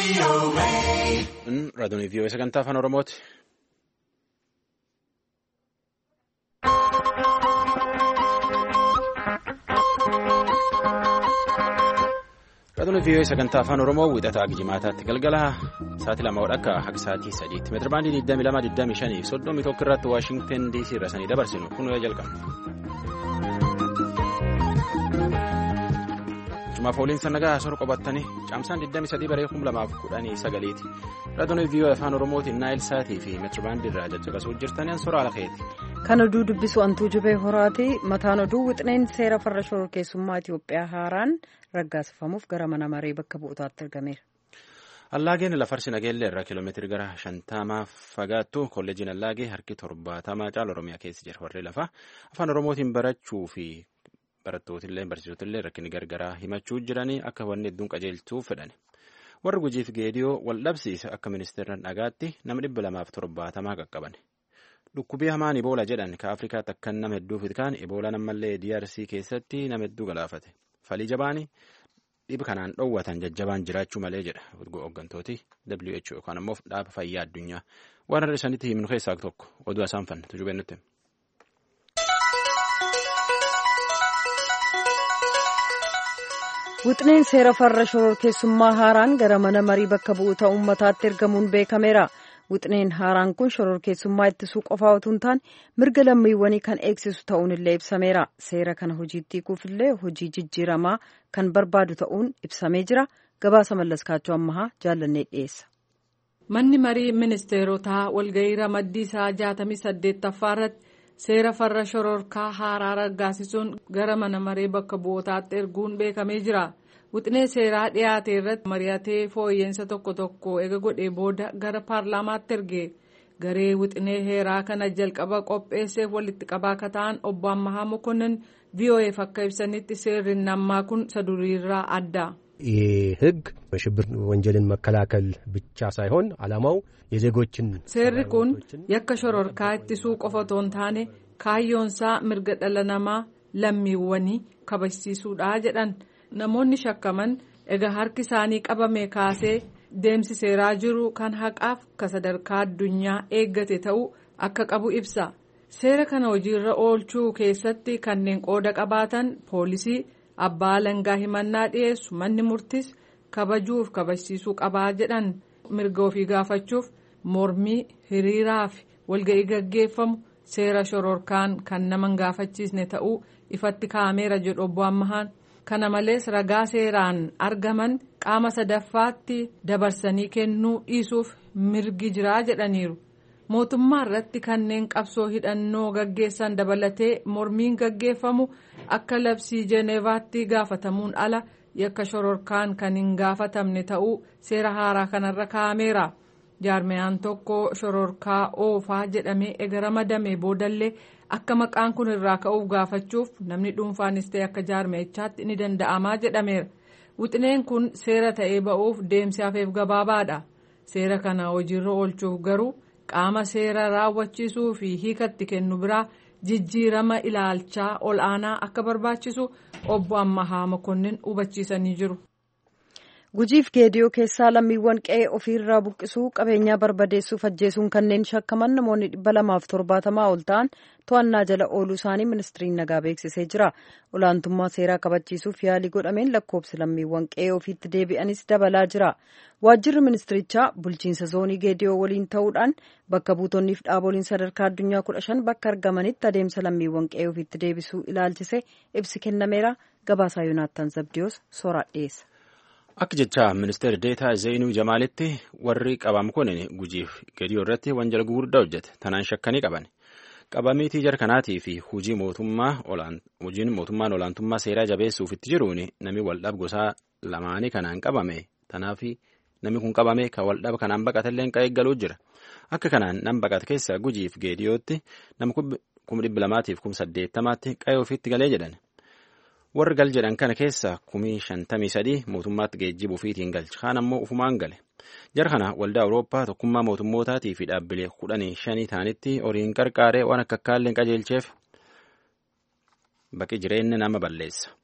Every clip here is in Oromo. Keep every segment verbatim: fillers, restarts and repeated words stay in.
Raadiyoo V O A sagantaa afaan Oromooti. Raadiyoo V O A sagantaa afaan Oromoo wixataa Jimaataatti galgala sa'aatii lama akka haga sa'aatii sadiitti meetira baandii digdamii lama digdamii shanii soddomii tokko irratti Waashingtan D C irraa sanii dabarsinu kun yoo jalqabna. Jumaaf waliin sannagaa sor qobattanii caamsaan digdamii sadii baree kuma lamaaf kudhanii sagaliiti. Raadiyoo V O A afaan Oromootiin Naayil Saatii fi meetira baandii irraa jajjabasuu jirtaniin sora alakeeti. Kan oduu dubbisu Antuu Jubee Horaati. Mataan oduu wixineen seera farra shororkeessummaa Itoophiyaa haaraan raggaasifamuuf gara mana maree bakka bu'ootaatti argameera. Allaageen lafarsi nageellee irraa kiiloomeetirii gara shantamaa fagaattu kolleejiin Allaagee harki torbaatamaa caala Oromiyaa keessa jira. Warri lafaa afaan Oromootiin barachuu fi barattootillee barsiisotillee rakkinni gargaraa himachuu jiranii akka wanni hedduun qajeelchuuf fedhan. Warri Gujiif Geediyoo wal dhabsiise akka ministeera dhagaatti nama dhibba lamaaf torbaatamaa qaqqaban. Dhukkubii hamaan Ebola jedhan ka Afrikaatti akkan nama hedduu fitkaan Ebolaan ammallee D R C keessatti nama hedduu galaafate. Falii jabaanii dhiba kanaan dhoowwatan jajjabaan jiraachuu malee jedha hooggantooti W H O yookaan immoo dhaaba fayyaa addunyaa. Waan irra isaaniitti himnu keessaa tokko oduu isaan fanna tujubeen nutti. Wixineen seera farra shororkeessummaa haaraan gara mana marii bakka bu'oota uummataatti ergamuun beekameera. Wixineen haaraan kun shororkeessummaa ittisuu qofaa otoo hin taane mirga lammiiwwanii kan eegsisu ta'uun illee ibsameera. Seera kana hojiitti hiikuufillee hojii jijjiiramaa kan barbaadu ta'uun ibsamee jira. Gabaasa Mallaskaachoo Ammahaa jaallannee dhiyeessa. Manni marii ministeerotaa walgahii ramaddii isaa jaatamii saddeettaffaa irratti seera farra shororkaa haaraa raggaasisuun gara mana maree bakka bu'ootaatti erguun beekamee jira. Wixinee seeraa dhiyaate irratti mari'atee fooyyeensa tokko tokko eega godhee booda gara paarlaamaatti erge. Garee wixinee heeraa kana jalqaba qopheesseef walitti qabaa akka ta'an obbo Ammahaa Mokonnin V O F akka ibsanitti seerri nammaa kun saduriirraa adda. ይህ ህግ በሽብር ወንጀልን መከላከል ብቻ ሳይሆን ዓላማው የዜጎችን seerri kun yakka shororkaa ittisuu qofa otoo hin taane kaayyoonsaa mirga dhala namaa lammiiwwanii kabachiisuudha jedhan. Namoonni shakkaman egaa harki isaanii qabame kaasee deemsi seeraa jiru kan haqaaf ka sadarkaa addunyaa eeggate ta'uu akka qabu ibsa. Seera kana hojiirra oolchuu keessatti kanneen qooda qabaatan poolisii, abbaa alangaa himannaa dhiyeessu, manni murtis kabajuuf kabachiisuu qabaa jedhan. Mirga ofii gaafachuuf mormii, hiriiraa fi walga'ii gaggeeffamu seera shororkaan kan nama hin gaafachiisne ta'uu ifatti kaa'ameera jedhu obbo Ammahaan. Kana malees ragaa seeraan argaman qaama sadaffaatti dabarsanii kennuu dhiisuuf mirgi jiraa jedhaniiru. Mootummaa irratti kanneen qabsoo hidhannoo gaggeessan dabalatee mormiin gaggeeffamu akka labsii Jeneevaatti gaafatamuun ala yakka shororkaan kan hin gaafatamne ta'uu seera haaraa kanarra kaa'ameera. Jaarmiyaan tokko shororkaa oofaa jedhamee eega ramadame boodallee akka maqaan kun irraa ka'uuf gaafachuuf namni dhuunfaanis ta'e akka jaarmiyaatti ni danda'amaa jedhameera. Wixineen kun seera ta'ee ba'uuf deemsi hafeef gabaabaadha. Seera kana hojiirra oolchuuf garuu qaama seera raawwachiisuu fi hiikatti kennu biraa jijjiirama ilaalchaa ol aanaa akka barbaachisu obbo Ammahaa Mokonnin hubachiisanii jiru. Gujiif Geediyoo keessaa lammiiwwan qe'ee ofiirraa buqqisuu qabeenyaa barbadeessuuf ajjeesuun kanneen shakkaman namoonni dhibba lamaaf torbaatamaa ol ta'an to'annaa jala ooluu isaanii ministiriin nagaa beeksisee jira. Olaantummaa seeraa kabachiisuuf yaalii godhameen lakkoobsi lammiiwwan qe'ee ofiitti deebi'anis dabalaa jira. Waajjirri ministirichaa bulchiinsa zoonii Geediyoo waliin ta'uudhaan bakka buutonniif dhaaboliin sadarkaa addunyaa kudha shan bakka argamanitti adeemsa lammiiwwan qe'ee ofiitti deebisuu ilaalchise ibsi kennameera. Gabaasaa Yoonaattaan Zabdiyoos Sooraa dhiyeessa. Akka jecha ministeera deetaa Zeenuu Jamaalitti warri qabamu kun Gujiif Geediyoo irratti wanjala gurguddaa hojjete. Tanaan shakkanii qaban. Qabamiitii jara kanaatii fi hojii mootummaan olaantummaa seeraa jabeessuuf itti jiruun namni waldhab gosaa lamaanii kanaan qabame. Tanaaf namni kun qabame kan waldhaba kanaan baqatellee qe'ee galuu jira. Akka kanaan nam baqate keessa Gujiif Geediyootti nama kuma dhibba lamaatiif kuma saddeettamaatti qe'ee ofiitti galee jedhan. Warri gal jedhan kana keessa kumii shantamii sadii mootummaatti geejjibuu fiitiin galche. Kaan ammoo ufumaan gale. Jara kana waldaa Awurooppaa tokkummaa mootummootaatii fi dhaabbilee kudhanii shanii ta'anitti horiin qarqaaree waan akka akkaalleen qajeelcheef baqi jireenya nama balleessa.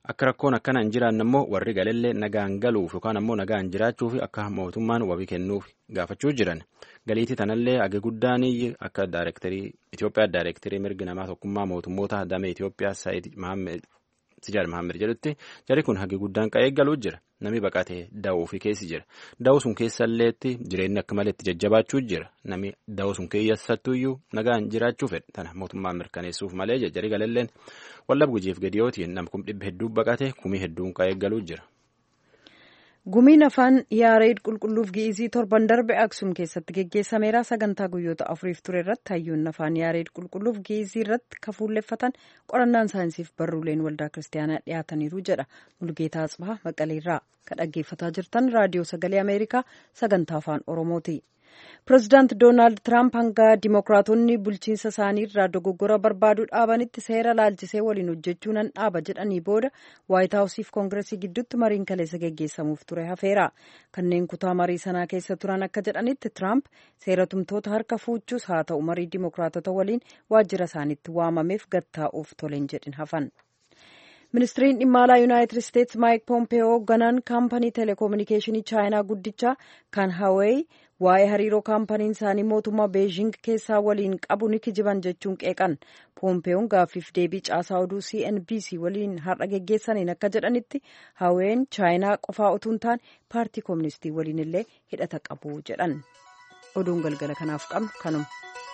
akka rakkoon akkana hin jiraanne immoo warri galellee nagaan galuuf yookaan ammoo nagaan jiraachuuf akka mootummaan wabii kennuuf gaafachuu jiran. Galiitii tanallee agi guddaan akka daayirektarii Itoophiyaa daayirektarii mirgi namaa tokkummaa mootummoota damee Itoophiyaa Saayid Mahammed Sijaar Mahammed jedhutti jarri kun hagi guddaan qa'ee galuu jira. Namni baqatee da'uu fi keessi jira. Da'uu sun keessalleetti jireenyi akka malee itti jajjabaachuu jira. Namni da'uu sun keessattuyyuu nagaan jiraachuu fedha. Tana mootummaan mirkaneessuuf malee jarri galalleen wallab gujiif gadiyootiin nam kum dhibba hedduu baqatee kumii hedduun qa'ee galuu jira. Gumiin afaan Yaareed qulqulluuf gi'izii torban darbe Aksum keessatti geggeessameera. Sagantaa guyyoota afuriif ture irratti hayyoonni afaan Yaareed qulqulluuf gi'izii irratti kafuulleeffatan qorannaan saayinsiif barruuleen waldaa kiristaanaa dhiyaataniiru jedha Mulgeetaa Atsibaa Maqaleerraa. Kan dhaggeeffataa jirtan raadiyoo sagalee Ameerikaa sagantaa afaan Oromooti. Pireezidaant Doonaald Tiraamp hanga Dimookiraatonni bulchiinsa isaanii irraa dogoggora barbaaduu dhaabanitti seera laalchisee waliin hojjechuu nan dhaaba jedhanii booda Waayit Haawusiif Koongireesii gidduutti mariin kaleessa geggeessamuuf ture hafeera. Kanneen kutaa marii sanaa keessa turan akka jedhanitti Tiraamp seera tumtoota harka fuuchuus haa ta'u marii Dimookiraatota waliin waajjira isaaniitti waamameef gattaa'uuf toleen jedhin hafan. Ministiriin dhimma alaa Yuunaayitid Isteetsi Maayik Poompeyoo ganaan kaampanii teleekoominikeeshinii Chaayinaa guddichaa kan Hawaii waa'ee hariiroo kaampaniin isaanii mootummaa Beejing keessaa waliin qabu ni kijiban jechuun qeeqan. Poompeeyoon gaaffiif deebii caasaa oduu C N B C waliin har'a geggeessaniin akka jedhanitti Hawaayiin Chaayinaa qofaa utuu hin taane paartii kooministii waliin illee hidhata qabu jedhan. Oduun galgala kanaaf qabnu kanuma.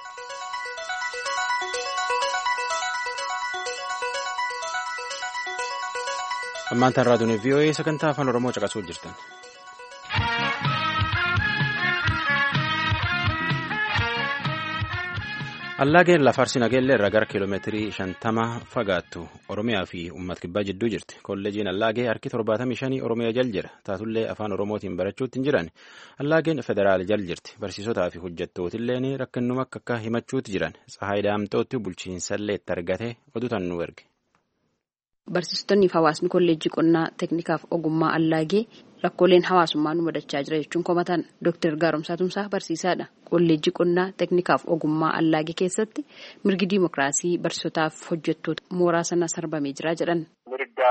Ammaan tan raadiyoon V O A sagantaa afaan Oromoo caqasuu jirtan. Allaageen lafarsi nageellee irraa gara kiiloomeetirii shantama fagaattu Oromiyaa fi uummata kibbaa jidduu jirti. Kolleejiin Allaagee harki torbaatamii shanii Oromiyaa jal jira. Taatullee afaan Oromootiin barachuutti hin jiran. Allaageen federaal jal jirti. Barsiisotaa fi hojjettootillee rakkinuma akka akka himachuutti jiran. Tsahaay Daamtootti bulchiinsallee itti argate oduutan nu erge. Barsiisotonni fi hawaasni kolleejjii qonnaa teeknikaaf ogummaa Allaagee rakkooleen hawaasummaa nu mudachaa jira jechuun komatan. Dooktar Gaaromsaa Tumsaa barsiisaadha. Kolleejjii qonnaa teeknikaaf ogummaa Allaagee keessatti mirgi diimokiraasii barsiisotaaf hojjettoota mooraa sana sarbamee jira jedhan. Mirga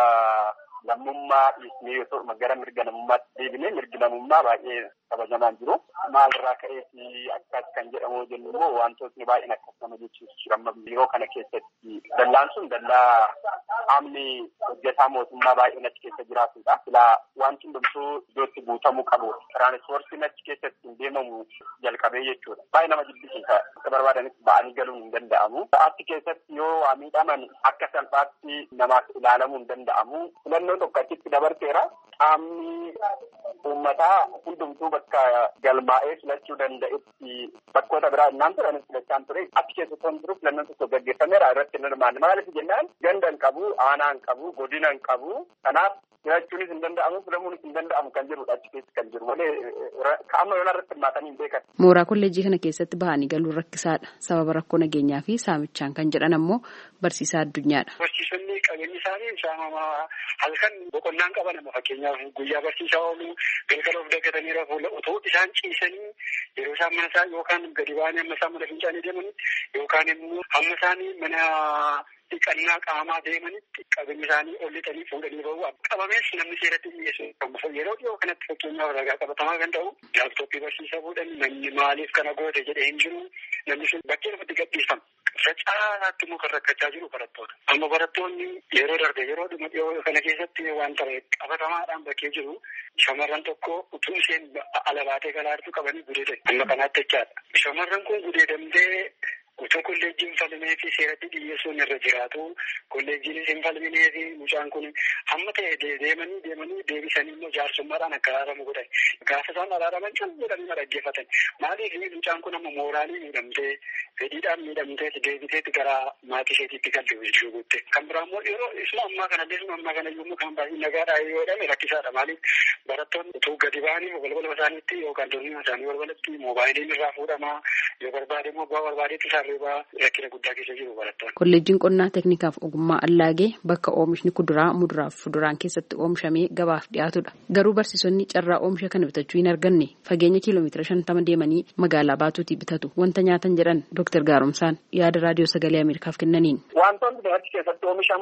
lammummaa dhiisnee yoo gara mirga namummaatti deebinee mirgi namummaa baay'ee kabajamaa jiru. Maalirraa ka'eetii akkas kan jedhamu jennu immoo wantootni baay'een akkas nama jechuusu amma yeroo kana keessatti dallaan sun dallaa qaamni hojjetaa mootummaa baay'een achi keessa jiraatudha. Silaa wanti hundumtuu iddootti guutamuu qabu. Tiraanispoortiin achi keessatti hin deemamu jalqabee jechuudha. Baay'ee nama jibbisiisa. Akka barbaadanitti ba'anii galuun hin danda'amu. Achi keessatti yoo waa miidhaman akka salphaatti namaaf ilaalamuu hin danda'amu. Filannoo tokko achitti dabarteera. Qaamni uummataa hundumtuu bakka galmaa'ee filachuu danda'etti bakkoota biraa innaan turanis filachaan ture. Achi keessatti kan jiru filannoon tokko gaggeeffameera irratti hin hirmaanne. Maaliif jennaan ganda hin qabu, aanaa hin qabu, godina hin qabu. Kanaaf filachuunis hin danda'amu, filamuunis hin danda'amu kan jirudha achi keessa kan jiru. Malee qaama yoona irratti hirmaatanii hin beekan. Mooraa kolleejjii kana keessatti bahanii galuun rakkisaadha. Sababa rakkoo nageenyaa fi saamichaan kan jedhan ammoo barsiisaa addunyaadha. Barsiisonni qabeenyi isaanii saamamaa halkan boqonnaan qaban amma fakkeenyaaf guyyaa barsiisaa oolu galgala of daggatanii rafuu otoo isaan ciisanii yeroo isaan mana isaa yookaan gadi ba'anii amma isaan mana fincaanii deemanii yookaan immoo hamma isaanii mana dhiqannaa qaamaa deemanitti qabeenyi isaanii ol lixanii fuudhanii bahu qabamees namni seeratti dhiyeessu yeroo dhiyoo kanatti fakkeenyaaf ragaa qabatamaa kan ta'u laaptooppii barsiisaa fuudhan namni maaliif kana goote jedhee hin jiru namni sun bakkee lafatti gadhiifama. Faca'aatti immoo kan rakkachaa jiru barattoota. Amma barattoonni yeroo darbe yeroo dhuma dhiyoo kana keessatti waan ta'e qabatamaadhaan bakkee jiru shamarran tokko utuu isheen ala baatee galaartu qabanii gudeedan. Amma kanaatti jechaadha. Shamarran kun gudeedamtee utuu kolleejjiin falmee fi seeratti dhiyeessuun irra jiraatu kolleejjiinis hin falminee fi mucaan kun hamma ta'e deemanii deemanii deebisanii immoo jaarsummaadhaan akka araaramu godhan. Gaafa isaan araaraman can jedhanii dhaggeeffatan. Maaliif mucaan kun amma mooraalii miidhamtee fedhiidhaan miidhamtee deebiteetti gara maatii isheetiitti kan deebisu guutte. Kan biraa immoo yeroo isuma ammaa kana deesuma ammaa kana yommuu kan baay'ee nagaadhaa yoo jedhame rakkisaadha. Maaliif barattoonni utuu gadi ba'anii balbala isaaniitti yookaan dorgomaa isaanii balbalatti moobaayiliin irraa fuudhamaa yoo barbaade immoo bu'aa barbaadeetti isaa rakkina guddaa keessa jiru barattoonni. Kolleejjiin qonnaa teeknikaaf ogummaa Allaagee bakka oomishni kuduraa muduraaf fuduraan keessatti oomishamee gabaaf dhiyaatudha. Garuu barsiisonni carraa oomisha kana bitachuu hin arganne fageenya kiiloomeetira shantama deemanii magaalaa baatuutii bitatu wanta nyaatan jedhan Dooktar Gaaromsaan yaada raadiyoo sagalee Ameerikaaf kennaniin. Wantoonni achi keessatti oomishaman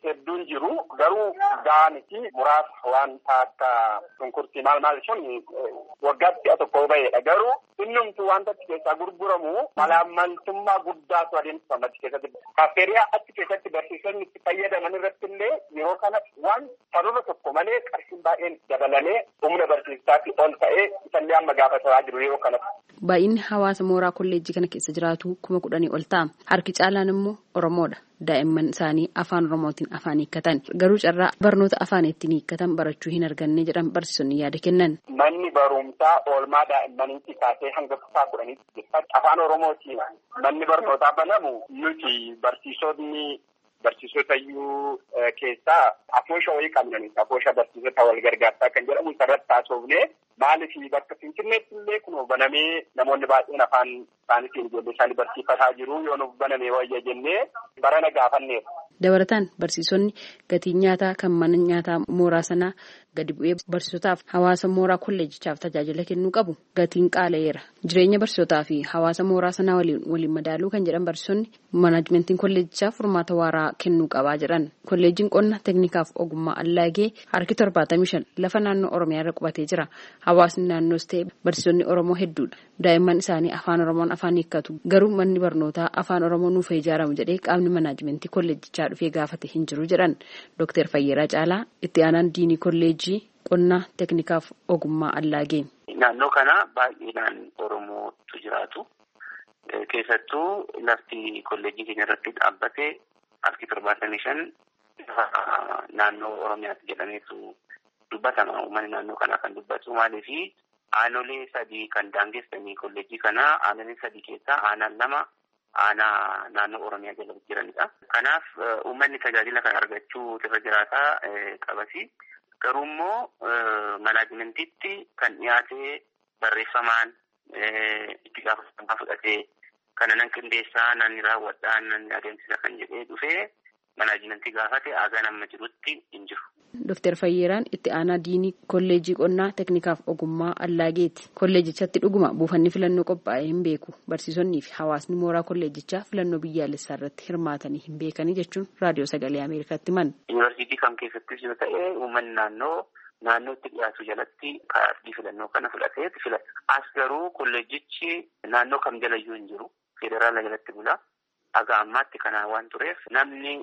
hedduun jiru garuu gaaniti muraasa wanta akka shunkurtii maal maal sun waggaatti tokko ba'eedha garuu innumtu wanta achi keessaa gurguramu malaammaltummaa guddaatu adeemsifama achi keessatti kaaffeeriyaa achi keessatti barsiisonni itti fayyadaman irratti illee yeroo kana waan sababa tokko malee qarshiin baay'een dabalamee humna barsiisaatti ol ta'ee isallee amma gaafataa jiru yeroo kanatti. Baay'inni hawaasa mooraa kolleejjii kana keessa jiraatu kuma kudhanii ol ta'a. Harki caalaan immoo Oromoodha. Daa'imman isaanii afaan Oromootiin afaan hiikkatan. Garuu carraa barnoota afaan ittiin hiikkatan barachuu hin arganne jedhan barsiisonni yaada kennan. Manni barumsaa oolmaa daa'immaniitti kaasee hanga kutaa kudhaniitti afaan Oromootiin manni barnootaa banamu nuti barsiisonni barsiisota iyyuu keessaa afoosha wayii qabnani. Afoosha barsiisota wal gargaarsaa kan jedhamu sarratti taasofnee maaliif bakka Finfinneetti illee kun banamee namoonni baay'een afaan isaaniitiin ijoollee isaanii barsiifataa jiru yoo nuuf banamee wayya jennee barana gaafanneera. Dabalataan barsiisonni gatii nyaataa kan mana nyaataa mooraa sanaa gadi bu'ee barsiisotaaf hawaasa mooraa kolleejichaaf tajaajila kennuu qabu gatiin qaala'eera. Jireenya barsiisotaa fi hawaasa mooraa sanaa waliin waliin madaaluu kan jedhan barsiisonni manaajimentiin kolleejichaaf furmaata waaraa kennuu qabaa jedhan. Kolleejiin qonna teeknikaaf ogummaa Allaagee harki torbaatamii shan lafa naannoo Oromiyaa irra qubatee jira. Hawaasni naannoos ta'e barsiisonni Oromoo hedduudha. Daa'imman isaanii afaan Oromoon afaan hiikkatu. Garuu manni barnootaa afaan Oromoo nuuf ijaaramu jedhee qaamni manaajimentii kolleejichaa dhufee gaafate hin jiru jedhan. Dooktar Fayyeeraa Caalaa itti aanaan diinii kolleejii qonnaa teeknikaaf ogummaa Allaagee. Naannoo kana baay'inaan Oromootu jiraatu. Keessattuu lafti kolleejii keenya irratti dhaabbate harki torbaatamii shan naannoo Oromiyaatti jedhameetu dubbatama. Uummanni naannoo kanaa kan dubbatu maaliif aanolee sadii kan daangessanii kolleejii kanaa aanolee sadii keessaa aanaan lama aanaa naannoo Oromiyaa jala jiranidha. Kanaaf uummanni tajaajila kan argachuu irra jiraataa qabasi. Garuu immoo manaajimentiitti kan dhiyaate barreeffamaan itti gaafatamummaa fudhatee kana nan qindeessaa nanni raawwadhaa nanni adeemsisa kan jedhee dhufee manaajimentii gaafate aagaan amma jirutti hin jiru. Dooktar Fayyeeraan itti aanaa diinii kolleejii qonnaa teeknikaaf ogummaa Allaageeti. Kolleejichatti dhuguma buufanni filannoo qophaa'ee hin beeku. Barsiisonnii fi hawaasni mooraa kolleejichaa filannoo biyyaalessaa irratti hirmaatanii hin beekanii jechuun raadiyoo sagalee Ameerikaatti himan. Yuunivarsiitii kam keessattis yoo ta'e uummanni naannoo naannootti dhiyaatu jalatti kaardii filannoo kana fudhatee filata. As garuu kolleejichi naannoo kam jalayyuu hin jiru. Federaala jalatti bula. Haga ammaatti kana waan tureef namni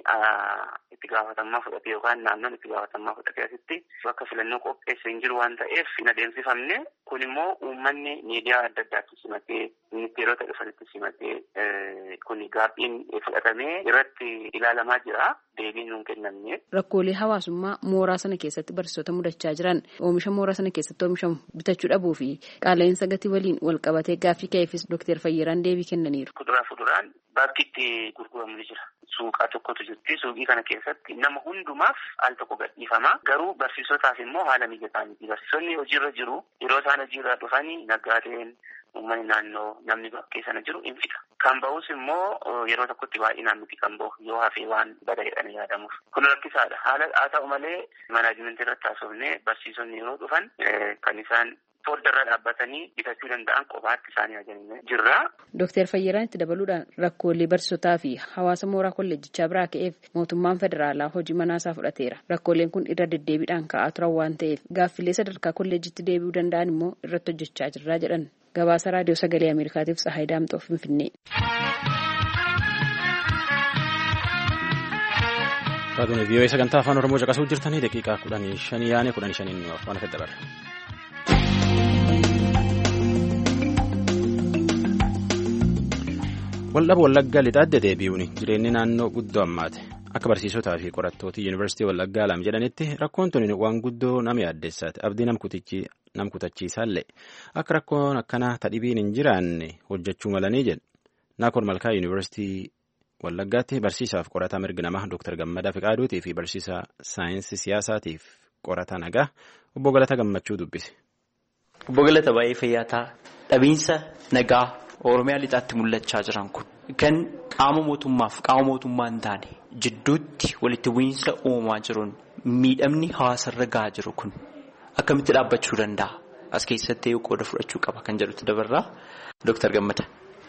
itti gaafatamummaa fudhatee yookaan naannoon itti gaafatamummaa fudhatee asitti bakka filannoo qopheesse hin jiru waan ta'eef hin adeemsifamne. Kun immoo uummanni miidiyaa adda addaatti simatee ministeerota dhufanitti simatee kun gaabbiin fudhatamee irratti ilaalamaa jira. Deebiin nuun kennamne. Rakkoolee hawaasummaa mooraa sana keessatti barsiisota mudachaa jiran oomisha mooraa sana keessatti oomishamu bitachuu dhabuu fi qaala'insa gatii waliin wal qabatee gaaffii ka'eefis Dooktar Fayyeeraan deebii kennaniiru. Kuduraa fuduraan bakki itti gurguramu ni jira. Suuqaa tokkotu jirti. Suuqii kana keessatti nama hundumaaf al tokko gadhiifama. Garuu barsiisotaaf immoo haala mijataa miti. Barsiisonni hojiirra jiru. Yeroo isaan hojiirra dhufanii naggaadeen uummanni naannoo namni bakkee sana jiru hin fida. Kan bahus immoo yeroo tokkotti baay'inaan miti kan bahu yoo hafee waan bada jedhanii yaadamuuf. Kun rakkisaadha. Haala haa ta'u malee manaajimentii irratti haasofnee barsiisonni yeroo dhufan kan isaan fooddarra dhaabbatanii bitachuu danda'an qofaatti isaanii ajajanii jirra. Dooktar Fayyeeraan itti dabaluudhaan rakkoolee barsiisotaa fi hawaasa mooraa kolleejichaa biraa ka'eef mootummaan federaalaa hojii manaasaa fudhateera. Rakkooleen kun irra deddeebiidhaan ka'aa turan waan ta'eef gaaffilee sadarkaa kolleejitti deebi'uu danda'an immoo irratti hojjechaa jirraa jedhan. Gabaasa raadiyoo sagalee Ameerikaatiif Tsahaay Daamxoo Finfinnee. Raadiyoo vii'oo'ee sagantaa afaan Oromoo caqasuu jirtanii daqiiqaa kudhanii shanii yaane kudhanii shaniin afaan afetti dabarra. Waldhaba Wallaggaa lixaadde deebi'uun jireenyi naannoo guddoo ammaate. Akka barsiisotaa fi qorattoota yuunivarsiitii Wallaggaa lama jedhanitti rakkoon tuni waan guddoo nama yaaddeessaati. Abdii nam kutachiisaallee akka rakkoon akkanaa tadhibiin hin jiraanne hojjechuu malanii jedhu. Naakoon Malkaa yuunivarsiitii Wallaggaatti barsiisaaf qorataa mirga namaa Dooktar Gammadaa Fiqaaduutii fi barsiisaa saayinsii siyaasaatiif qorataa nagaa obbo Galata Gammachuu dubbise. Obbo Galata baay'ee fayyaataa dhabiinsa nagaa Oromiyaa lixaatti mul'achaa jiran kun kan qaama mootummaaf qaama mootummaa hin taane jidduutti walitti bu'iinsa uumamaa jiruun miidhamni hawaasarra gahaa jiru kun akkamitti dhaabbachuu danda'a? As keessatti qooda fudhachuu qaba kan jedhutti dabarraa Dooktar Gammada.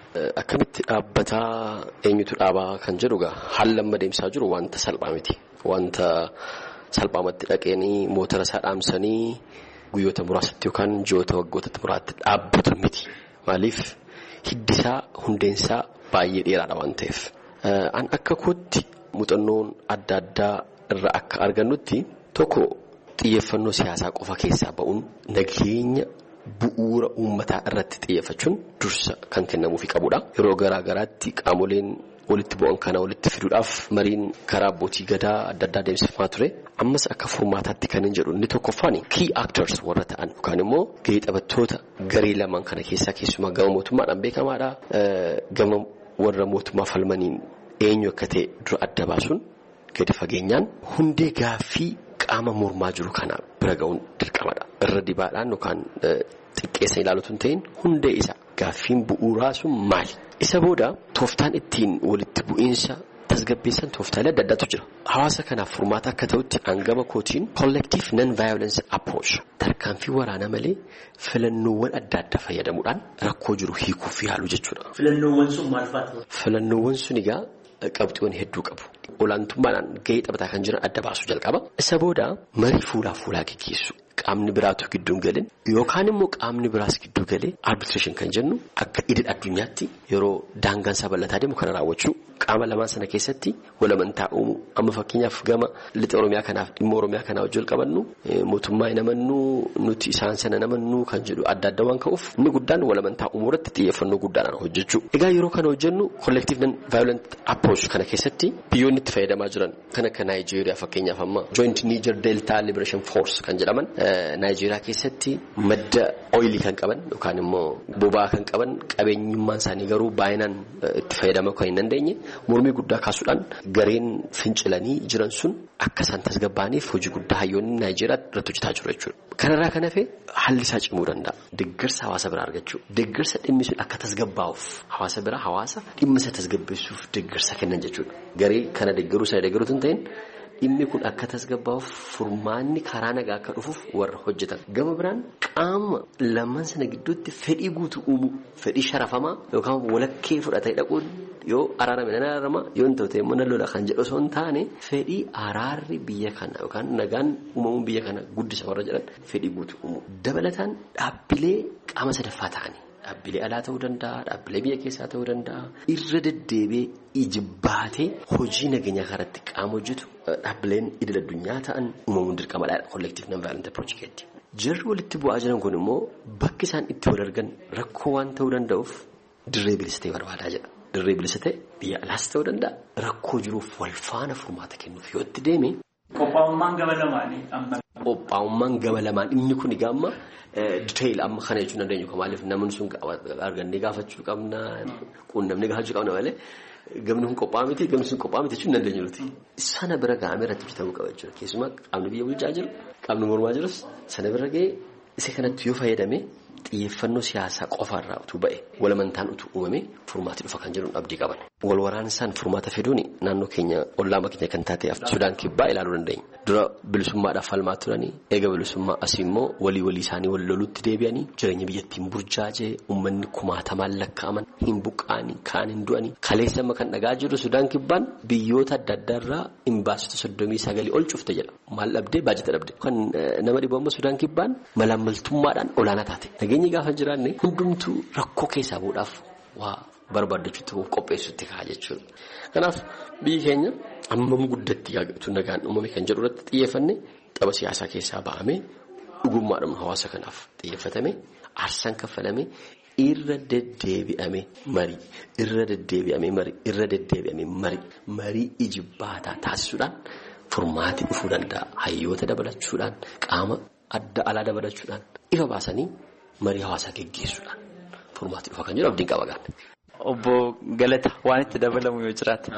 Akkamitti dhaabbataa eenyutu dhaabaa kan jedhu egaa haalli amma deemsaa jiru wanta salphaa miti. Wanta salphaamatti dhaqeenii motora isaa dhaamsanii guyyoota muraasatti yookaan ji'oota waggoota muraatti dhaabbatu miti. Maaliif hiddisaa hundeensaa baay'ee dheeraadha waan ta'eef. An akka kootti muuxannoon adda addaa irraa akka argannutti tokko xiyyeeffannoo siyaasaa qofa keessaa ba'uun nageenya bu'uura uummataa irratti xiyyeeffachuun dursa kan kennamuufi qabudha. Yeroo garaa garaatti qaamoleen walitti bu'an kana walitti fiduudhaaf mariin karaa abbootii gadaa adda addaa deemsifamaa ture. Ammas akka furmaataatti kan hin jedhu inni tokkoffaan key actors warra ta'an yookaan immoo gahee taphattoota garee lamaan kana keessaa keessumaa gama mootummaadhaan beekamaadha. Gama warra mootummaa falmaniin eenyu akka ta'e dura adda baasuun gadi fageenyaan hundee gaaffii qaama mormaa jiru kana bira ga'uun dirqamadha. Irra dibaadhaan yookaan xiqqeessa ilaalutu hin ta'in hundee isa gaaffiin bu'uuraa sun maali? Isa booda tooftaan ittiin walitti bu'iinsa tasgabbeessan tooftaalee adda addaatu jira. Hawaasa kanaaf furmaata akka ta'utti hangama kootiin collective non-violence approach tarkaanfii waraanaa malee filannoowwan adda addaa fayyadamuudhaan rakkoo jiru hiikuu fi haaluu jechuudha. Filannoowwan sun maal faati? Filannoowwan sun egaa qabxiiwwan hedduu qabu. Olaantummaadhaan gahee taphataa kan jiran adda baasuu jalqaba. Isa booda marii fuulaa fuulaa gaggeessu. Qaamni biraatu gidduun galeen yookaan immoo qaamni biraas gidduu galee arbitration kan jennu akka idil addunyaatti yeroo daangaan isaa bal'ataa deemu kana raawwachuu qaama lamaan sana keessatti walamantaa uumu. Amma fakkeenyaaf gama lixa Oromiyaa kanaaf dhimma Oromiyaa kanaa wajjin qabannu mootummaa hin amannu nuti isaan sana namannu kan jedhu adda adda waan ka'uuf inni guddaan walamantaa uumuu irratti xiyyeeffannoo guddaadhaan hojjechuu. Egaa yeroo kana hojjennu collective non-violent approach kana keessatti biyyoonni itti fayyadamaa jiran kan akka Naayijeeriyaa fakkeenyaaf amma Joint Niger Delta Liberation Force kan jedhaman Naayijeeriyaa keessatti madda ooyilii kan qaban yookaan immoo boba'aa kan qaban qabeenyummaan isaanii garuu baay'inaan itti fayyadamuu kan hin dandeenye mormii guddaa kaasuudhaan gareen fincilanii jiran sun akka isaan tasgabbaa'aniif hojii guddaa hayyoonni Naayijeeriyaa irratti hojjetaa jiru jechuudha. Kanarraa kan hafe haalli isaa cimuu danda'a. Deeggarsa hawaasa biraa argachuu. Deeggarsa dhimmi sun akka tasgabbaa'uuf hawaasa biraa hawaasa dhimma isa tasgabbeessuuf deeggarsa kennan jechuudha. Garee kana deeggaruu sana deeggaruutu hin ta'in dhimmi kun akka tasgabbaa'uuf furmaanni karaa nagaa akka dhufuuf warra hojjetan. Gama biraan qaama lamaan sana gidduutti fedhii guutu uumuu, fedhii sharafamaa yookaan walakkee fudhatee dhaquun yoo araarame nan araarama yoo hin ta'u immoo nan lola kan jedhu osoo hin taane fedhii araarri biyya kana yookaan nagaan uumamuun biyya kana guddisa warra jedhan fedhii guutu uumuu. Dabalataan dhaabbilee qaama sadaffaa ta'anii. Dhaabbilee alaa ta'uu danda'a, dhaabbilee biyya keessaa ta'uu danda'a. Irra deddeebi'ee ijibbaatee hojii nageenyaa karatti qaama hojjetu dhaabbileen idil addunyaa ta'an uumamuun dirqamadha collective non-violent approach keetti. Jarri walitti bu'aa jiran kun immoo bakki isaan itti wal argan rakkoo waan ta'uu danda'uuf dirree bilisa ta'e barbaadaa jedha. Dirree bilisa ta'e biyya alaas ta'uu danda'a. Rakkoo jiruuf wal faana furmaata kennuuf yoo itti deeme. Qophaa'ummaan gama lamaanii amma. Qophaa'ummaan gama lamaan inni kun egaa detail amma kana jechuun dandeenyu maaliif namni sun argannee gaafachuu qabna quunnamnee gaafachuu qabna malee gamni kun qophaa'aa miti gamni sun qophaa'aa miti jechuun dandeenyu nuti. Sana bira ga'amee irratti hojjetamuu qaba jechuudha. Keessumaa qaamni biyya bulchaa jiru qaamni mormaa jirus sana bira ga'ee isa kanatti yoo fayyadame xiyyeeffannoo siyaasaa qofaarraa utuu ba'e walamantaan utuu uumame furmaati dhufa kan jedhuun abdii qaban. Wal waraansaan furmaata fiduun naannoo keenya ollaa keenya kan taate Sudaan kibbaa ilaaluu dandeenya. Dura bilisummaadhaaf falmaa turanii eega bilisummaa asii immoo walii walii isaanii wal lolutti deebi'anii jireenya biyyattiin burjaajee uummanni kumaatamaan lakkaa'aman hin buqqaanii kaan hin du'anii kaleessa amma kan dhagaa jiru Sudaan kibbaan biyyoota adda addaarraa imbaasota soddomii sagalii ol cufte jedha. Maal dhabdee baajata dhabde. Kan nama dhibu amma Sudaan kibbaan malaammaltummaadhaan olaanaa taate. Nageenyi gaafa jiraanne hundumtuu rakkoo keessaa bu'uudhaaf waa barbaaddachuutti qopheessuutti ka'a jechuudha. Kanaaf biyyi keenya ammam guddatti yaaqatu nagaan uumame kan jedhu irratti xiyyeeffanne tapha siyaasaa keessaa ba'amee dhugummaadhaan hawaasa kanaaf xiyyeeffatame aarsaan kaffalame irra deddeebi'ame marii irra deddeebi'ame marii irra deddeebi'ame marii marii ijibbaataa taasisuudhaan furmaati dhufuu danda'a. Hayyoota dabalachuudhaan qaama adda alaa dabalachuudhaan ifa baasanii marii hawaasaa geggeessuudhaan furmaati dhufa kan jedhu abdiin qaba gaadha. Obbo Galata waan itti dabalamu yoo jiraate.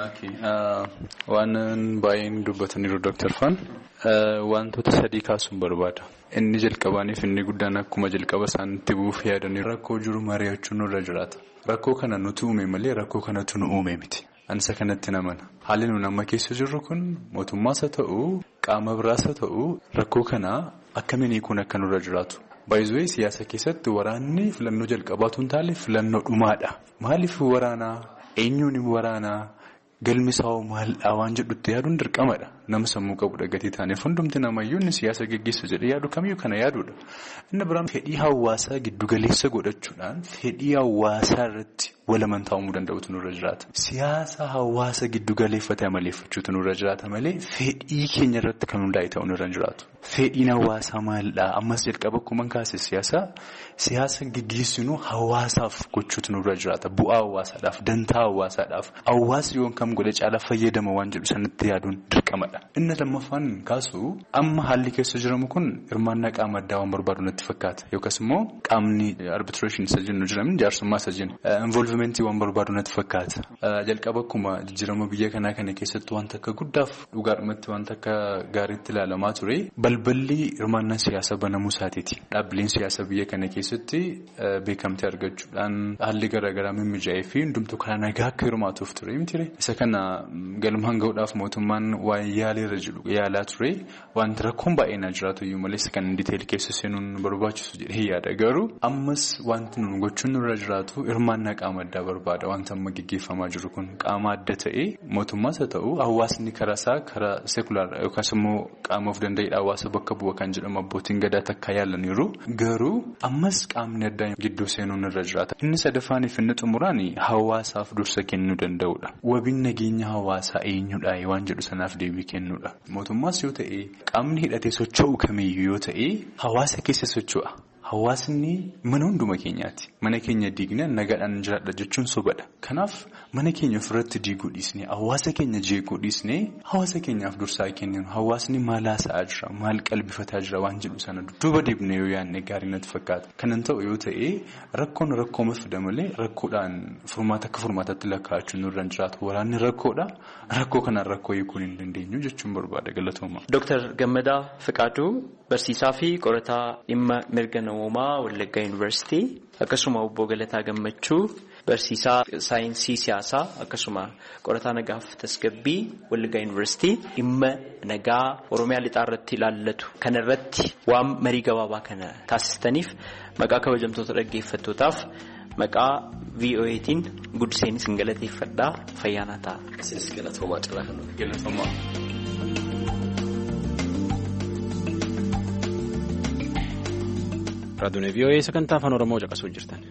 Waan baay'een dubbataniiru Dooktar Faan wantoota sadii kaasuun barbaada. Inni jalqabaaniif inni guddaan akkuma jalqaba isaanitti bu'uuf yaadanii rakkoo jiru mari'achuun nurra jiraata. Rakkoo kana nuti uume malee rakkoo kanatu nu uume miti. Ansa kanatti namana. Haalli nuti amma keessa jirru kun mootummaas haa ta'u qaama biraas haa ta'u rakkoo kana akkamiin hiikuun akka nurra jiraatu Baay'ee siyaasa keessatti waraanni filannoo jalqabaatu hin taane filannoo dhumaadha. Maaliif waraanaa? Eenyuun waraanaa? Galmisaa'oo maalidhaa waan jedhutti yaaduun dirqamadha. Nama sammuu qabudha gatii taaneef hundumti namayyuu inni siyaasa geggeessa jedhee yaadu kamiyyuu kana yaadudha. Inni biraan fedhii hawaasaa giddugaleessa godhachuudhaan fedhii hawaasaa irratti walamantaa uumuu danda'utu nurra jiraata. Siyaasa hawaasa giddugaleeffatee amaleeffachuutu nurra jiraata malee fedhii keenya irratti kan hundaa'e ta'uu nurra hin jiraatu. Fedhiin hawaasaa maalidhaa? Ammas jalqaba akkuma kaase siyaasa siyaasa geggeessinu hawaasaaf gochuutu nurra jiraata. Bu'aa hawaasaadhaaf, dantaa hawaasaadhaaf, hawaasni yoon kam godhe caalaa fayyadama waan jedhu sanatti yaaduun dirqamadha. Inni lammaffaan kaasu amma haalli keessa jiramu kun hirmaannaa qaama addaa waan barbaadu natti fakkaata. Yookaas immoo qaamni arbitration isa jennu jiramin jaarsummaa isa jennu involvementii waan barbaadu natti fakkaata. Jalqaba akkuma jijjiirama biyya kanaa kana keessatti wanta akka guddaaf dhugaadhumatti wanta akka gaariitti ilaalamaa ture balballi hirmaannaa siyaasaa banamuu isaatiiti. Dhaabbileen siyaasaa biyya kana keessatti beekamtii argachuudhaan haalli garaagaraa mimmijaa'ee fi hundumtuu karaa nagaa akka hirmaatuuf ture miti. Isa kana galmaan gahuudhaaf mootummaan waa'ee yaaleerra jiru yaalaa ture wanti rakkoon baay'een jiraatu iyyuu malee kan diteeyil keessa seenuun barbaachisu jedhee yaada. Garuu ammas wanti nuun gochuun nurra jiraatu hirmaannaa qaama addaa barbaada. Wanta amma gaggeeffamaa jiru kun qaama adda ta'ee mootummaas haa ta'u hawaasni karaa isaa karaa seekulaar yookaas immoo qaama of danda'edha hawaasa bakka bu'a kan jedhamu abbootiin gadaa takka yaalaniiru. Garuu ammas qaamni addaa gidduu seenuun nurra jiraata. Inni sadaffaan fi inni xumuraan hawaasaaf dursa kennuu danda'udha. Wabiin nageenya hawaasaa eenyudha waan jedhu sanaaf deebii kennuudha. Mootummaas yoo ta'e qaamni hidhatee socho'u kamiyyuu yoo ta'e hawaasa keessa socho'a. Hawaasni mana hunduma keenyaati. Mana keenya diignee nagaadhaan jiraadha jechuun sobadha. Kanaaf mana keenya ofirratti diiguu dhiisnee hawaasa keenya jeequu dhiisnee hawaasa keenyaaf dursaa kenninu hawaasni maal haasa'aa jira maal qalbifataa jira waan jedhu sana duuba deebinee yoo yaadne gaarii natti fakkaata. Kanan ta'u yoo ta'e rakkoon rakkooma fida malee rakkoodhaan furmaata akka furmaataatti lakkaa'achuun nurra hin jiraatu. Waraanni rakkoodha. Rakkoo kanaan rakkoo hiikuun hin dandeenyu jechuun barbaada galatooma. Dooktar Gammadaa Fiqaaduu barsiisaa fi qorataa dhimma mirga namoomaa Wallaggaa Yuunivarsiitii akkasuma obbo Galataa Gammachuu barsiisaa saayinsii siyaasaa akkasuma qorataa nagaaf tasgabbii Wallaggaa Yuunivarsiitii dhimma nagaa Oromiyaa lixaa irratti ilaallatu kana irratti waan marii gabaabaa kana taasistaniif maqaa kabajamtoota dhaggeeffattootaaf maqaa V O Atiin guddiseen isin galateeffadhaa fayyaanaa ta'a. Isinis galatoomaa cirraa kan galatoomaa. Raadiyoo V O A sagantaa afaan Oromoo caqasuu jirtan.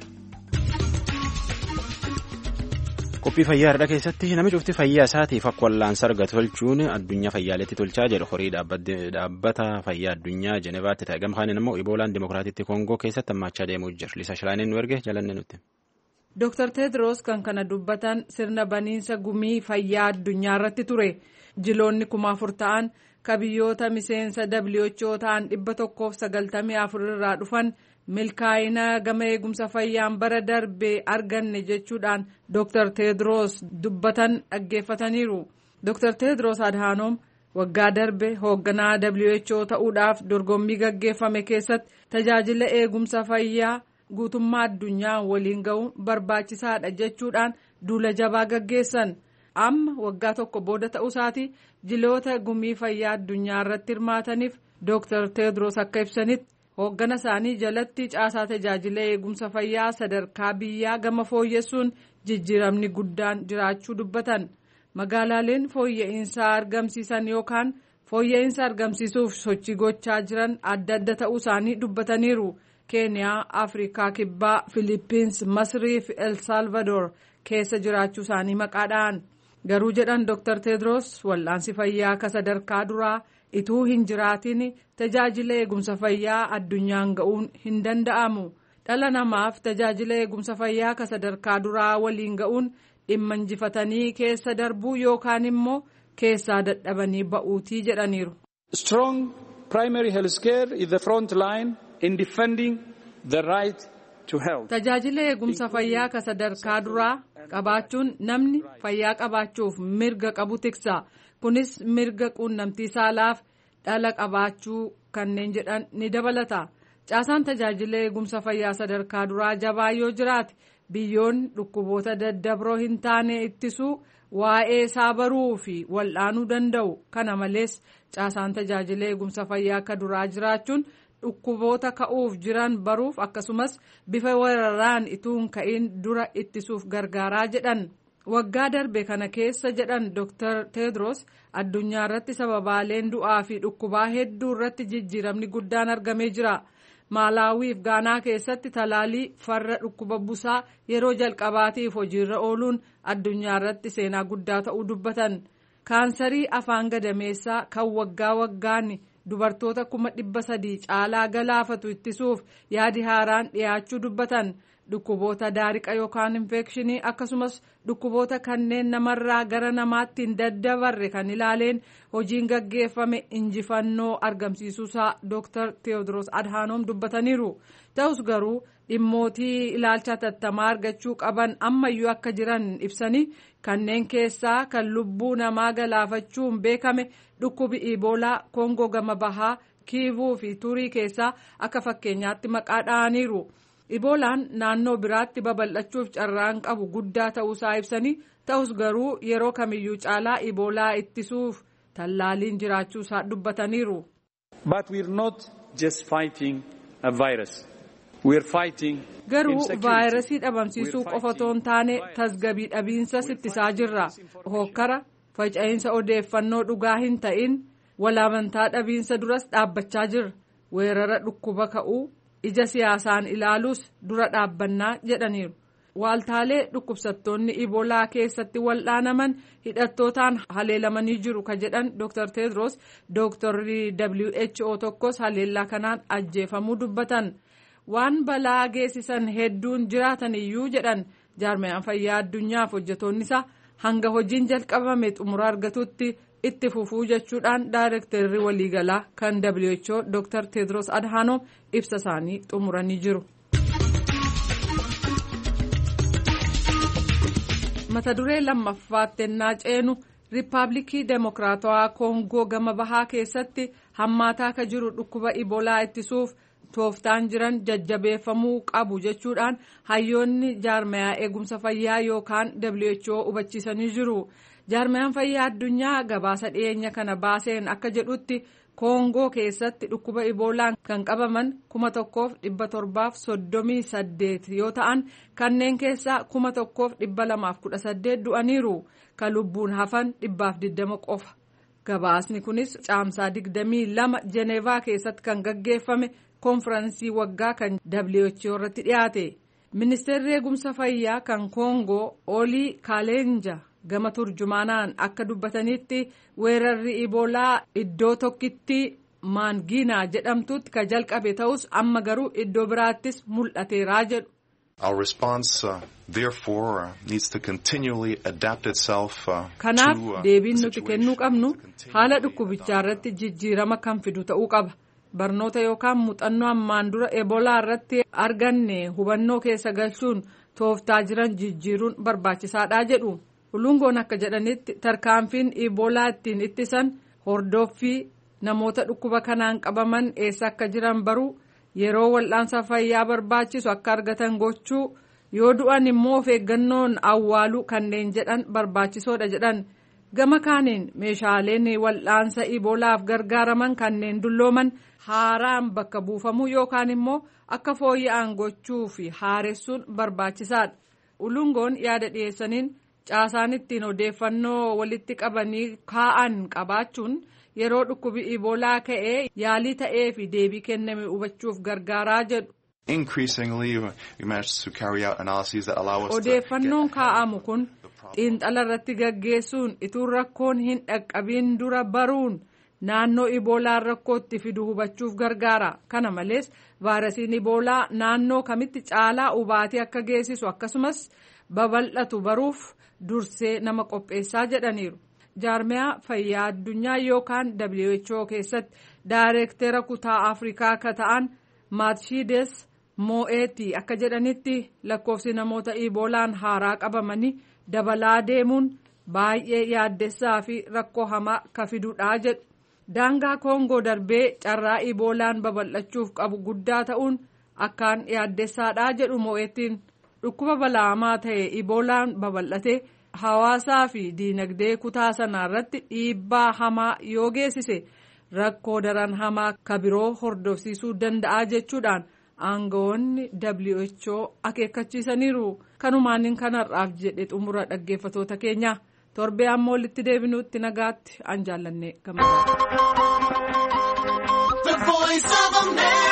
Qophii fayyaa har'a keessatti namni cufti fayyaa isaatiif akka wallaansa argatu tolchuun addunyaa fayyaaletti tolchaa jedhu horii dhaabbata fayyaa addunyaa Jenevaatti ta'e gama kanaan immoo Iboolaan Dimokiraatiitti Koongoo keessatti hammaachaa deemuu jira. Liisa Shilaaneen nu erge jalanne nutti. Dooktar Teediroos kan kana dubbatan sirna baniinsa gumii fayyaa addunyaa irratti ture. Jiloonni kuma afur ta'an kabiyyoota miseensa W H O ta'an dhibba tokkoof sagaltamii afur irraa dhufan milkaa'ina gama eegumsa fayyaan bara darbee arganne jechuudhaan Dooktar Teediroos dubbatan dhaggeeffataniiru. Dooktar Teediroos Adhaanoom waggaa darbe hoogganaa W H O ta'uudhaaf dorgommii gaggeeffame keessatti tajaajila eegumsa fayyaa guutummaa addunyaa waliin ga'uun barbaachisaadha jechuudhaan duula jabaa gaggeessan. Amma waggaa tokko booda ta'uusaati jiloota gumii fayyaa addunyaa irratti hirmaataniif Dooktar Teediroos akka ibsanitti hooggana isaanii jalatti caasaa tajaajila eegumsa fayyaa sadarkaa biyyaa gama fooyyessuun jijjiiramni guddaan jiraachuu dubbatan. Magaalaaleen fooyya'insa argamsiisan yookaan fooyya'insa argamsiisuuf sochii gochaa jiran adda adda ta'uu isaanii dubbataniiru. Keeniyaa, Afrikaa Kibbaa, Filiippiins, Masrii fi El Salvador keessa jiraachuu isaanii maqaadhaan. Garuu jedhan Dooktar Teediroos wal'aansi fayyaa akka sadarkaa duraa ituu hin jiraatin tajaajila eegumsa fayyaa addunyaan ga'uun hin danda'amu. Dhala namaaf tajaajila eegumsa fayyaa akka sadarkaa duraa waliin ga'uun dhimma injifatanii keessa darbuu yookaan immoo keessaa dadhabanii ba'uutii jedhaniiru. Strong primary health care is the front line in defending the right to health. Tajaajila eegumsa fayyaa akka sadarkaa duraa qabaachuun namni fayyaa qabaachuuf mirga qabu tiksa. Kunis mirga quunnamtii saalaaf dhala qabaachuu kanneen jedhan ni dabalata. Caasaan tajaajila eegumsa fayyaa sadarkaa duraa jabaa yoo jiraate biyyoonni dhukkuboota daddabroo hin taane ittisuu waa'ee isaa baruu fi wal'aanuu danda'u. Kana malees caasaan tajaajila eegumsa fayyaa akka duraa jiraachuun dhukkuboota ka'uuf jiran baruuf akkasumas bifa weeraraan ituun ka'in dura ittisuuf gargaaraa jedhan. Waggaa darbe kana keessa jedhan Dooktar Teedros addunyaa irratti sababaaleen du'aa fi dhukkubaa hedduu irratti jijjiiramni guddaan argamee jira. Maalaawii fi Gaanaa keessatti talaalii farra dhukkuba busaa yeroo jalqabaatiif hojiirra ooluun addunyaa irratti seenaa guddaa ta'uu dubbatan. Kaansarii afaan gadameessaa kan waggaa waggaan dubartoota kuma dhibba sadii caalaa galaafatu ittisuuf yaadi haaraan dhiyaachuu dubbatan. Dhukkuboota daariqa yookaan infekshinii akkasumas dhukkuboota kanneen namarraa gara namaatti hin daddabarre kan ilaaleen hojiin gaggeeffame injifannoo argamsiisuusaa Dooktar Teewodiroos Adhaanoom dubbataniiru. Ta'us garuu dhimmootii ilaalcha tattamaa argachuu qaban ammayyuu akka jiran ibsanii kanneen keessaa kan lubbuu namaa galaafachuun beekame dhukkubi Iboolaa Koongoo gama bahaa Kiivuu fi Turii keessaa akka fakkeenyaatti maqaa dha'aniiru. Iboolaan naannoo biraatti babal'achuuf carraan qabu guddaa ta'uusaa ibsanii ta'us garuu yeroo kamiyyuu caalaa Iboolaa ittisuuf tallaaliin jiraachuusaa dubbataniiru. But we're not just fighting a virus. We're fighting garuu vaayirasii dhabamsiisuu qofa otoo hin taane tasgabbii dhabiinsas ittisaa jirra. Hokkara faca'insa odeeffannoo dhugaa hin ta'in walaamantaa dhabiinsa duras dhaabbachaa jirra. Weerara dhukkuba ka'uu ija siyaasaan ilaaluus dura dhaabbannaa jedhaniiru. Waaltaalee dhukkubsattoonni Iboolaa keessatti wal'aanaman hidhattootaan haleelamanii jiru ka jedhan Dooktar Teedros Dooktarri W H O tokkos haleellaa kanaan ajjeefamuu dubbatan. Waan balaa geessisan hedduun jiraatan iyyuu jedhan jaarmayaan fayyaa addunyaaf hojjetoonni isaa hanga hojiin jalqabame xumura argatutti itti fufuu jechuudhaan daayirektarri waliigalaa kan W H O Dooktar Teedros Adhaanoom ibsa isaanii xumuranii jiru. Mata duree lammaffaatti ennaa ceenu Riippaabilikii Demokiraatawaa Koongoo gama bahaa keessatti hammaataa ka jiru dhukkuba Iboolaa ittisuuf tooftaan jiran jajjabeeffamuu qabu jechuudhaan hayyoonni jaarmayaa eegumsa fayyaa yookaan W H O hubachiisanii jiru. Jaarmayaan fayyaa addunyaa gabaasa dhiyeenya kana baaseen akka jedhutti Koongoo keessatti dhukkuba Iboolaan kan qabaman kuma tokkoof dhibba torbaaf soddomii saddeet yoo ta'an kanneen keessaa kuma tokkoof dhibba lamaaf kudha saddeet du'aniiru. Kan lubbuun hafan dhibbaaf digdama qofa. Gabaasni kunis caamsaa digdamii lama Jeneevaa keessatti kan gaggeeffame konfiraansii waggaa kan W H O irratti dhiyaate. Ministeerri eegumsa fayyaa kan Koongoo Olii Kaalenja gama turjumaanaan akka dubbatanitti weerarri Iboolaa iddoo tokkitti Maangiinaa jedhamtutti ka jalqabe ta'us amma garuu iddoo biraattis mul'ateeraa jedhu. Our response uh, therefore uh, needs to continually adapt itself uh, kanaaf to uh, deebiin nuti kennuu qabnu haala dhukkubichaa irratti jijjiirama kan fidu ta'uu qaba. Barnoota yookaan muuxannoo ammaan dura Eboolaa irratti arganne hubannoo keessa galchuun tooftaa jiran jijjiiruun barbaachisaadha jedhu. Ulungoon akka jedhanitti tarkaanfiin Iboolaa ittiin ittisan hordoffii namoota dhukkuba kanaan qabaman eessa akka jiran baruu yeroo wal'aansa fayyaa barbaachisu akka argatan gochuu yoo du'an immoo of eeggannoon awwaaluu kanneen jedhan barbaachisoodha jedhan. Gama kaaniin meeshaaleen wal'aansa Iboolaaf gargaaraman kanneen dullooman haaraan bakka buufamuu yookaan immoo akka fooyya'an gochuu fi haaressuun barbaachisaadha. Ulungoon yaada dhiyeessaniin caasaan ittiin odeeffannoo walitti qabanii kaa'an qabaachuun yeroo dhukkubi Iboolaa ka'ee yaalii ta'ee fi deebii kenname hubachuuf gargaaraa jedhu. Increasingly, we managed to carry out analyses that allow us odeeffannoon kaa'amu kun xiinxala irratti gaggeessuun ituu rakkoon hin dhaqqabiin dura baruun naannoo Iboolaa rakkootti fidu hubachuuf gargaara. Kana malees vaayirasiin Iboolaa naannoo kamitti caalaa hubaatii akka geessisu akkasumas babal'atu baruuf dursee nama qopheessaa jedhaniiru. Jaarmiyaa fayyaa addunyaa yookaan W H O keessatti daayireektera kutaa Afrikaa akka ta'an Maatshiides Moo'eetii akka jedhanitti lakkoofsi namoota Iboolaan haaraa qabamanii dabalaa deemuun baay'ee yaaddessaa fi rakkoo hamaa ka fidudha jedhu. Daangaa Koongoo darbee carraa Iboolaan babal'achuuf qabu guddaa ta'uun akkaan yaaddessaadha jedhu Moo'eetiin. Dhukkuba balaamaa ta'e Iboolaan babal'ate hawaasaa fi diinagdee kutaa sanaa irratti dhiibbaa hamaa yoo geessise rakkoo daran hamaa ka biroo hordofsiisuu danda'a jechuudhaan aangawoonni W H O akeekkachiisaniiru. Kanumaan kanarraaf jedhe xumura dhaggeeffatoota keenya torbee ammoo walitti deebinuutti nagaatti an jaallanne gammadaa.